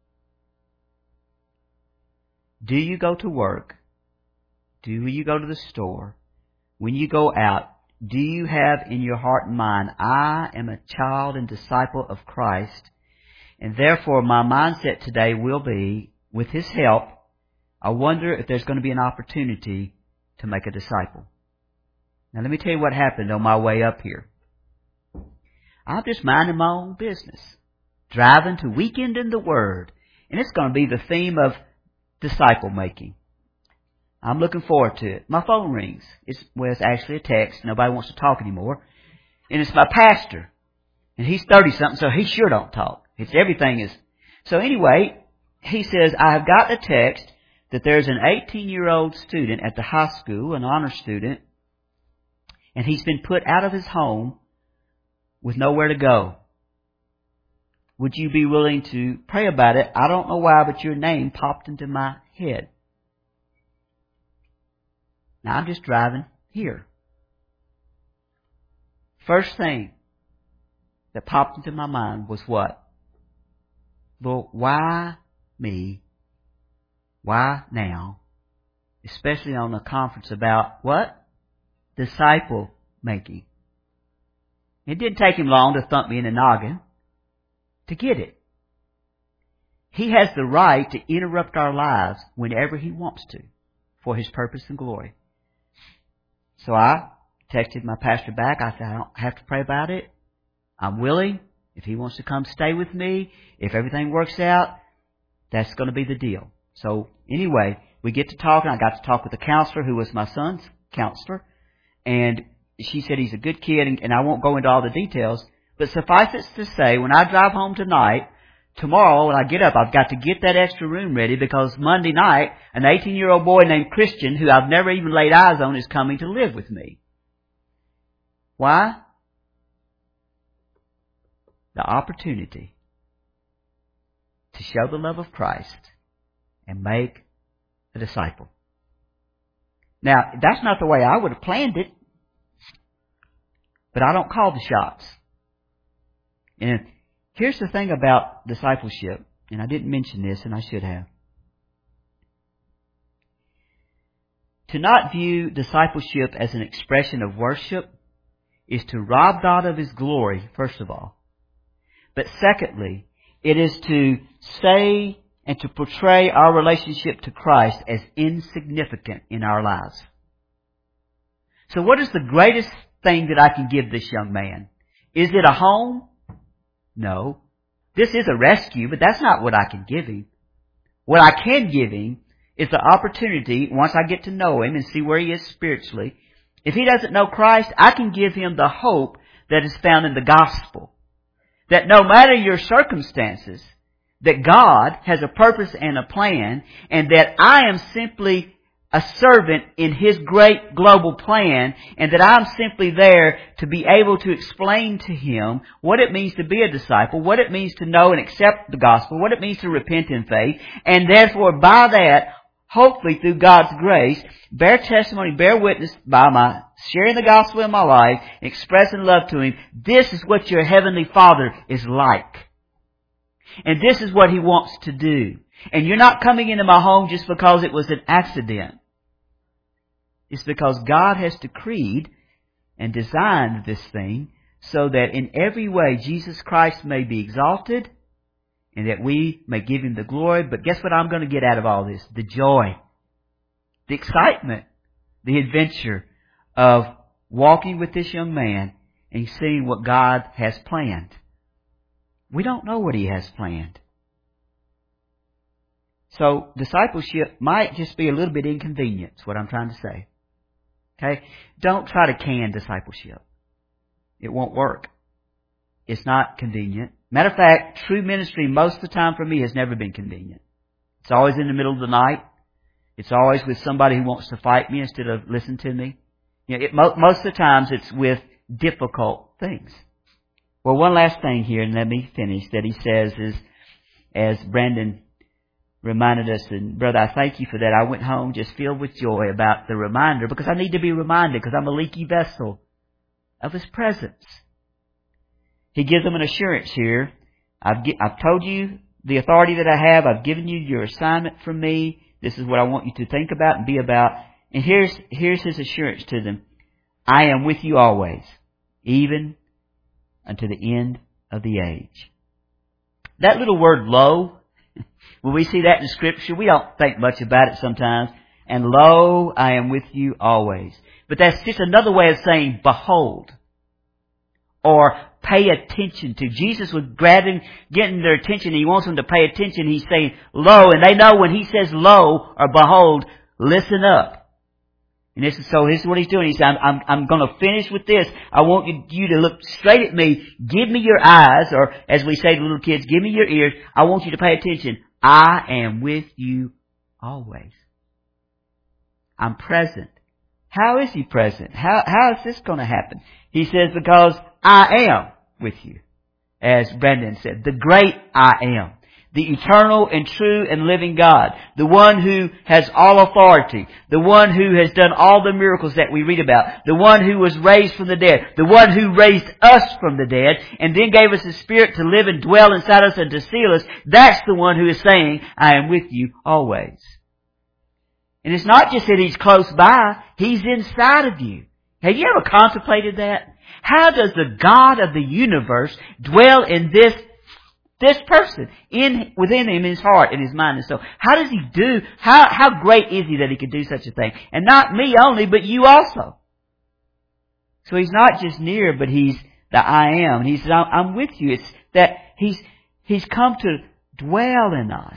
[SPEAKER 1] Do you go to work? Do you go to the store? When you go out, do you have in your heart and mind, I am a child and disciple of Christ, and therefore my mindset today will be, with His help, I wonder if there's going to be an opportunity to make a disciple. Now let me tell you what happened on my way up here. I'm just minding my own business, driving to Weekend in the Word, and it's going to be the theme of disciple making. I'm looking forward to it. My phone rings. It's, well, it's actually a text. Nobody wants to talk anymore. And it's my pastor. And he's thirty-something, so he sure don't talk. It's everything is... So anyway, he says, I have got a text that there's an eighteen-year-old student at the high school, an honor student, and he's been put out of his home with nowhere to go. Would you be willing to pray about it? I don't know why, but your name popped into my head. Now, I'm just driving here. First thing that popped into my mind was what? Lord, why me? Why now? Especially on a conference about what? Disciple making. It didn't take him long to thump me in the noggin to get it. He has the right to interrupt our lives whenever He wants to for His purpose and glory. So I texted my pastor back. I said, I don't have to pray about it. I'm willing. If he wants to come stay with me, if everything works out, that's going to be the deal. So anyway, we get to talking. I got to talk with the counselor who was my son's counselor. And she said he's a good kid, and, and I won't go into all the details. But suffice it to say, when I drive home tonight, tomorrow when I get up, I've got to get that extra room ready because Monday night, an eighteen-year-old boy named Christian, who I've never even laid eyes on, is coming to live with me. Why? The opportunity to show the love of Christ and make a disciple. Now, that's not the way I would have planned it, but I don't call the shots. And here's the thing about discipleship, and I didn't mention this, and I should have. To not view discipleship as an expression of worship is to rob God of His glory, first of all. But secondly, it is to say and to portray our relationship to Christ as insignificant in our lives. So what is the greatest thing that I can give this young man? Is it a home? No. This is a rescue, but that's not what I can give him. What I can give him is the opportunity, once I get to know him and see where he is spiritually, if he doesn't know Christ, I can give him the hope that is found in the gospel. That no matter your circumstances, that God has a purpose and a plan, and that I am simply a servant in His great global plan, and that I'm simply there to be able to explain to him what it means to be a disciple, what it means to know and accept the gospel, what it means to repent in faith, and therefore by that, hopefully through God's grace, bear testimony, bear witness by my sharing the gospel in my life, expressing love to Him. This is what your Heavenly Father is like. And this is what He wants to do. And you're not coming into my home just because it was an accident. It's because God has decreed and designed this thing so that in every way Jesus Christ may be exalted and that we may give Him the glory. But guess what I'm going to get out of all this? The joy, the excitement, the adventure of walking with this young man and seeing what God has planned. We don't know what He has planned. So discipleship might just be a little bit inconvenient, is what I'm trying to say. Okay? Don't try to can discipleship. It won't work. It's not convenient. Matter of fact, true ministry most of the time for me has never been convenient. It's always in the middle of the night. It's always with somebody who wants to fight me instead of listen to me. You know, it, mo- most of the times it's with difficult things. Well, one last thing here, and let me finish, that he says is, as Brandon reminded us, and brother, I thank you for that. I went home just filled with joy about the reminder, because I need to be reminded, because I'm a leaky vessel of His presence. He gives them an assurance here. I've, I've told you the authority that I have. I've given you your assignment from me. This is what I want you to think about and be about. And here's, here's His assurance to them. I am with you always, even unto the end of the age. That little word, lo, when we see that in Scripture, we don't think much about it sometimes. And lo, I am with you always. But that's just another way of saying behold. Or pay attention to. Jesus was grabbing, getting their attention. He wants them to pay attention. He's saying lo, and they know when He says lo or behold, listen up. And this is, so this is what He's doing. He said, I'm, I'm, I'm going to finish with this. I want you, you to look straight at me. Give me your eyes, or as we say to little kids, give me your ears. I want you to pay attention. I am with you always. I'm present. How is He present? How, how is this going to happen? He says, because I am with you. As Brandon said, the great I am. The eternal and true and living God. The one who has all authority. The one who has done all the miracles that we read about. The one who was raised from the dead. The one who raised us from the dead and then gave us His Spirit to live and dwell inside us and to seal us. That's the one who is saying, I am with you always. And it's not just that He's close by. He's inside of you. Have you ever contemplated that? How does the God of the universe dwell in this This person, in within him, in his heart, in his mind and soul? How does He do, how, how great is He that He could do such a thing? And not me only, but you also. So He's not just near, but He's the I am. And He says, I'm with you. It's that He's, He's come to dwell in us.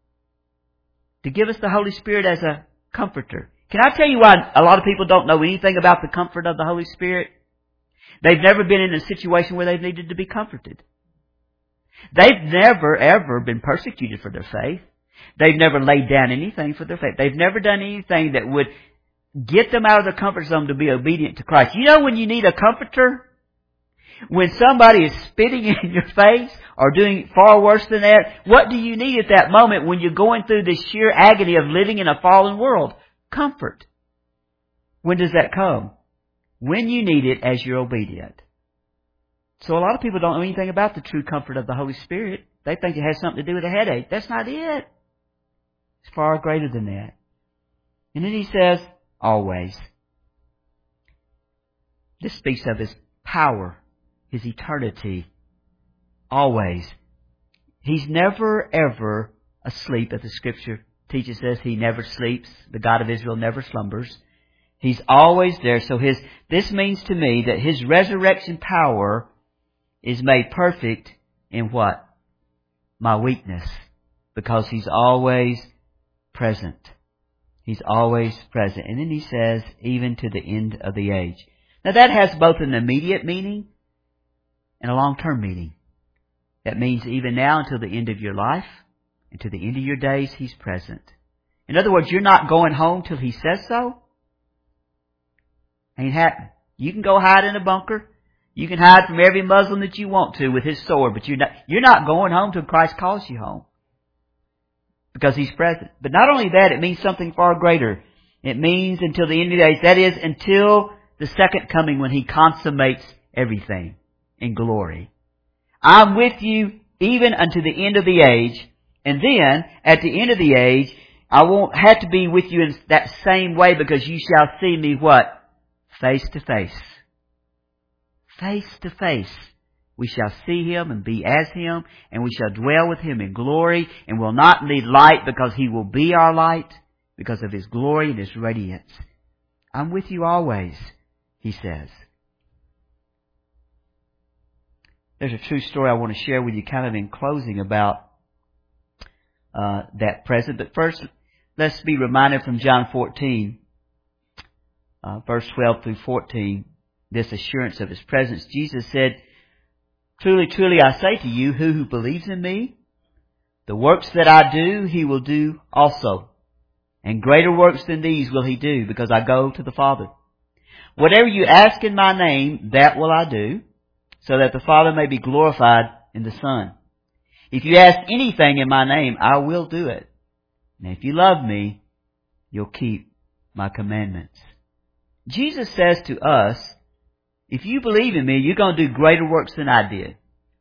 [SPEAKER 1] To give us the Holy Spirit as a comforter. Can I tell you why a lot of people don't know anything about the comfort of the Holy Spirit? They've never been in a situation where they've needed to be comforted. They've never, ever been persecuted for their faith. They've never laid down anything for their faith. They've never done anything that would get them out of their comfort zone to be obedient to Christ. You know when you need a comforter? When somebody is spitting in your face or doing far worse than that, what do you need at that moment when you're going through this sheer agony of living in a fallen world? Comfort. When does that come? When you need it as you're obedient. So a lot of people don't know anything about the true comfort of the Holy Spirit. They think it has something to do with a headache. That's not it. It's far greater than that. And then He says, always. This speaks of His power, His eternity. Always. He's never, ever asleep, as the Scripture teaches us. He never sleeps. The God of Israel never slumbers. He's always there. So his this means to me that His resurrection power is made perfect in what? My weakness. Because He's always present. He's always present. And then He says, even to the end of the age. Now that has both an immediate meaning and a long-term meaning. That means even now until the end of your life and to the end of your days, He's present. In other words, you're not going home till He says so. Ain't happening. You can go hide in a bunker. You can hide from every Muslim that you want to with his sword, but you're not, you're not going home till Christ calls you home. Because He's present. But not only that, it means something far greater. It means until the end of the days. That is, until the second coming when He consummates everything in glory. I'm with you even unto the end of the age. And then, at the end of the age, I won't have to be with you in that same way, because you shall see me what? Face to face. Face to face. We shall see Him and be as Him, and we shall dwell with Him in glory, and will not need light, because He will be our light, because of His glory and His radiance. I'm with you always, He says. There's a true story I want to share with you kind of in closing about uh, that present. But first, let's be reminded from John fourteen, uh, verse twelve through fourteen, this assurance of His presence. Jesus said, "Truly, truly, I say to you, who who believes in me, the works that I do, he will do also. And greater works than these will he do, because I go to the Father. Whatever you ask in my name, that will I do, so that the Father may be glorified in the Son. If you ask anything in my name, I will do it. And if you love me, you'll keep my commandments." Jesus says to us, if you believe in me, you're going to do greater works than I did.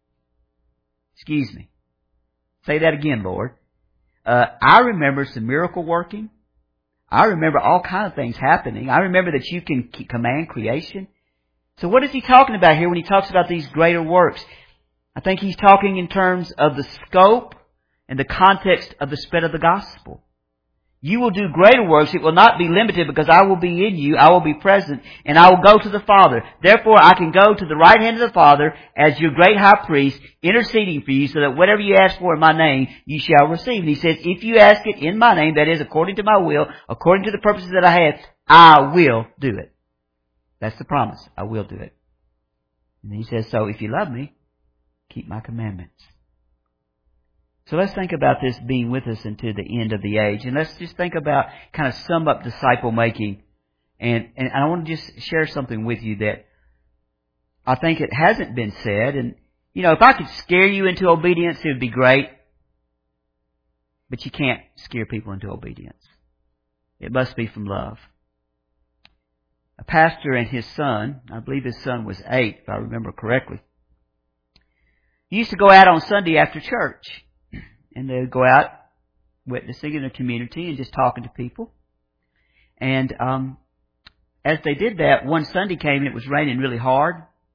[SPEAKER 1] Excuse me. Say that again, Lord. Uh, I remember some miracle working. I remember all kinds of things happening. I remember that you can command creation. So what is He talking about here when He talks about these greater works? I think He's talking in terms of the scope and the context of the spread of the gospel. You will do greater works. It will not be limited, because I will be in you. I will be present, and I will go to the Father. Therefore, I can go to the right hand of the Father as your great high priest, interceding for you, so that whatever you ask for in my name, you shall receive. And He says, if you ask it in my name, that is, according to my will, according to the purposes that I have, I will do it. That's the promise. I will do it. And He says, so if you love me, keep my commandments. So let's think about this being with us until the end of the age. And let's just think about, kind of sum up disciple making. And, and I want to just share something with you that I think it hasn't been said. And, you know, if I could scare you into obedience, it would be great. But you can't scare people into obedience. It must be from love. A pastor and his son, I believe his son was eight, if I remember correctly, used to go out on Sunday after church. And they would go out witnessing in the community and just talking to people. And um, as they did that, one Sunday came and it was raining really hard.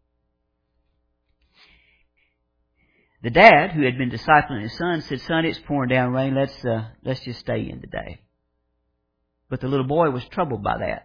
[SPEAKER 1] The dad, who had been discipling his son, said, "Son, it's pouring down rain. Let's uh, let's just stay in today." But the little boy was troubled by that.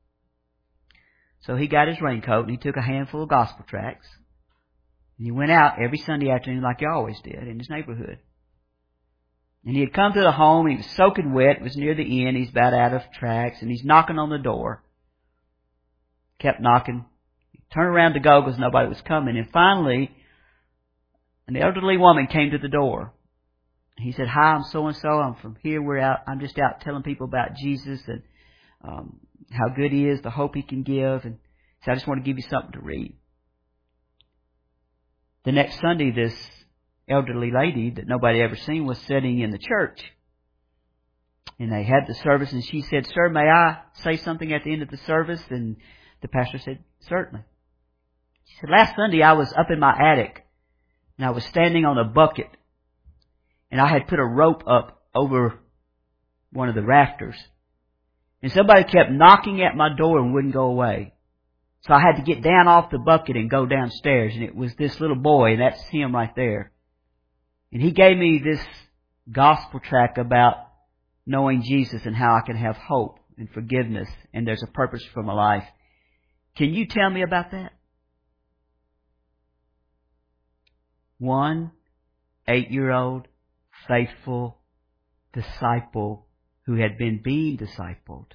[SPEAKER 1] So he got his raincoat and he took a handful of gospel tracts. And he went out every Sunday afternoon like he always did in his neighborhood. And he had come to the home, he was soaking wet, it was near the end, he's about out of tracts, and he's knocking on the door. Kept knocking. He turned around to go because nobody was coming. And finally, an elderly woman came to the door. He said, "Hi, I'm so-and-so, I'm from here, we're out, I'm just out telling people about Jesus and um, how good He is, the hope He can give. And so I just want to give you something to read." The next Sunday, this elderly lady that nobody ever seen was sitting in the church. And they had the service, and she said, "Sir, may I say something at the end of the service?" And the pastor said, "Certainly." She said, "Last Sunday I was up in my attic, and I was standing on a bucket, and I had put a rope up over one of the rafters. And somebody kept knocking at my door and wouldn't go away. So I had to get down off the bucket and go downstairs, and it was this little boy, and that's him right there. And he gave me this gospel tract about knowing Jesus and how I can have hope and forgiveness, and there's a purpose for my life. Can you tell me about that?" One eight-year-old faithful disciple who had been being discipled,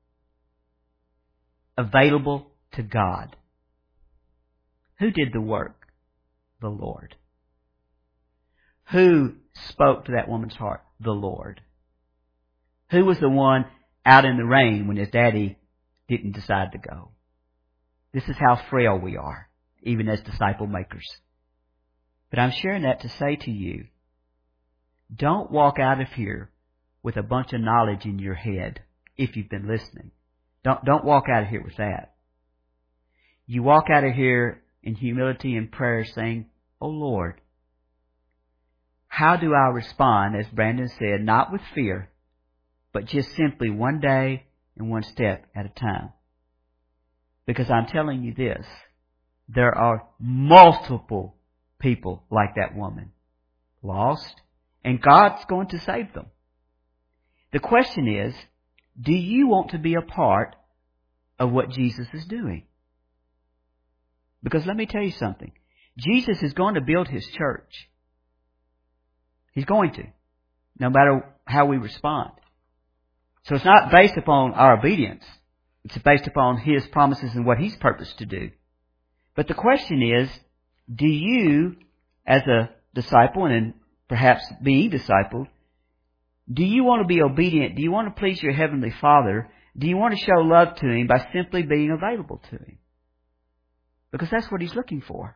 [SPEAKER 1] available to God. Who did the work? The Lord. Who spoke to that woman's heart? The Lord. Who was the one out in the rain when his daddy didn't decide to go? This is how frail we are, even as disciple makers. But I'm sharing that to say to you, don't walk out of here with a bunch of knowledge in your head if you've been listening. Don't, don't walk out of here with that. You walk out of here in humility and prayer saying, "Oh Lord, how do I respond," as Brandon said, not with fear, but just simply one day and one step at a time. Because I'm telling you this, there are multiple people like that woman, lost, and God's going to save them. The question is, do you want to be a part of what Jesus is doing? Because let me tell you something. Jesus is going to build His church. He's going to, no matter how we respond. So it's not based upon our obedience. It's based upon His promises and what He's purposed to do. But the question is, do you, as a disciple and perhaps being discipled, do you want to be obedient? Do you want to please your Heavenly Father? Do you want to show love to Him by simply being available to Him? Because that's what He's looking for.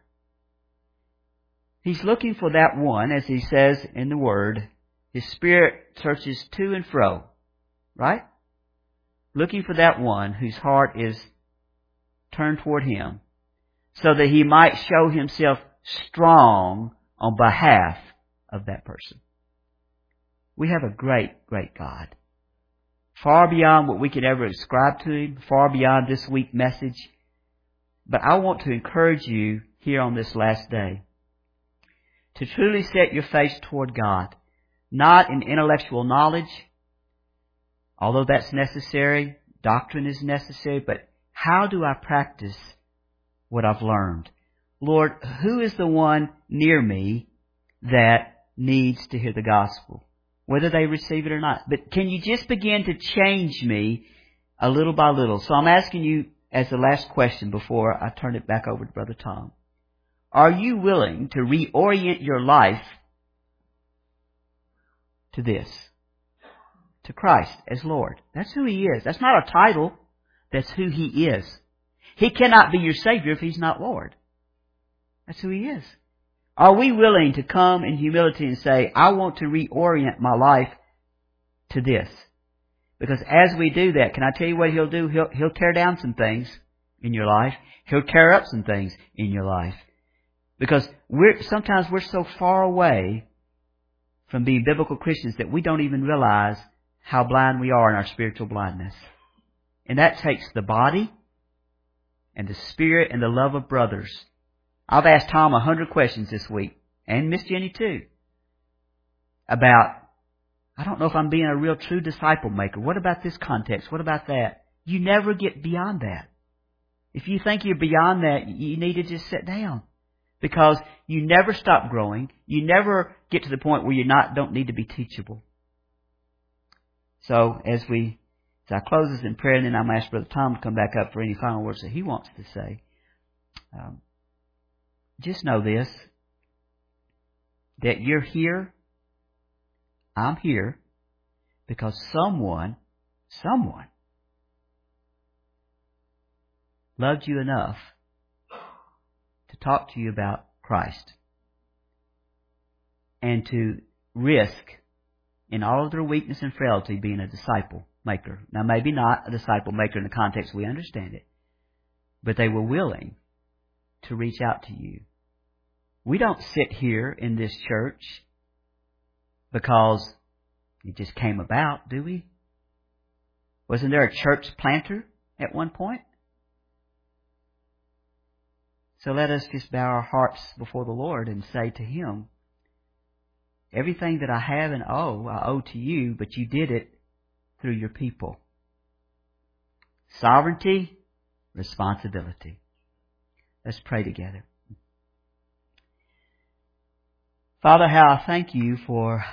[SPEAKER 1] He's looking for that one, as He says in the Word, His Spirit searches to and fro, right? Looking for that one whose heart is turned toward Him, so that He might show Himself strong on behalf of that person. We have a great, great God. Far beyond what we could ever ascribe to Him, far beyond this week's message. But I want to encourage you here on this last day to truly set your face toward God, not in intellectual knowledge, although that's necessary, doctrine is necessary, but how do I practice what I've learned? Lord, who is the one near me that needs to hear the gospel? Whether they receive it or not. But can you just begin to change me a little by little? So I'm asking you as the last question before I turn it back over to Brother Tom. Are you willing to reorient your life to this? To Christ as Lord. That's who He is. That's not a title. That's who He is. He cannot be your Savior if He's not Lord. That's who He is. Are we willing to come in humility and say, I want to reorient my life to this? Because as we do that, can I tell you what He'll do? He'll, he'll tear down some things in your life. He'll tear up some things in your life. Because we're sometimes we're so far away from being biblical Christians that we don't even realize how blind we are in our spiritual blindness. And that takes the body and the spirit and the love of brothers. I've asked Tom a hundred questions this week, and Miss Jenny too, about, I don't know if I'm being a real true disciple maker. What about this context? What about that? You never get beyond that. If you think you're beyond that, you need to just sit down. Because you never stop growing. You never get to the point where you not don't need to be teachable. So as we, as I close this in prayer, and then I'm going to ask Brother Tom to come back up for any final words that he wants to say. Um, just know this, that you're here, I'm here, because someone, someone loved you enough to talk to you about Christ and to risk, in all of their weakness and frailty, being a disciple maker. Now, maybe not a disciple maker in the context we understand it, but they were willing to reach out to you. We don't sit here in this church because it just came about, do we? Wasn't there a church planter at one point? So let us just bow our hearts before the Lord and say to Him, everything that I have and owe, I owe to you, but you did it through your people. Sovereignty, responsibility. Let's pray together. Father, how I thank you for